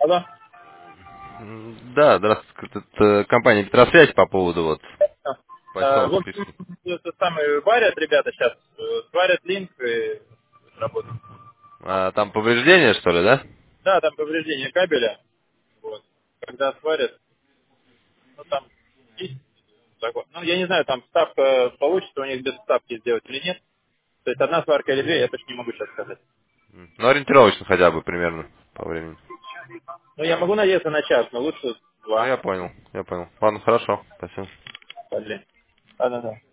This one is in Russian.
Алло. Да, здравствуйте. Тут компания Петросвязь по поводу вот В почтовых общем, писем. это самое варят ребята сейчас, сварят линк и работают. Там повреждения, что ли, да? Да, там повреждение кабеля. Вот. Когда сварят, ну там есть закон. Ну, я не знаю, там вставка получится у них без вставки сделать или нет. То есть одна сварка или две, я точно не могу сейчас сказать. Ну, ориентировочно хотя бы примерно по времени. Ну, я могу надеяться на час, но лучше Ну, два. я понял, я понял. Ладно, хорошо, спасибо. Блин. Да-да-да.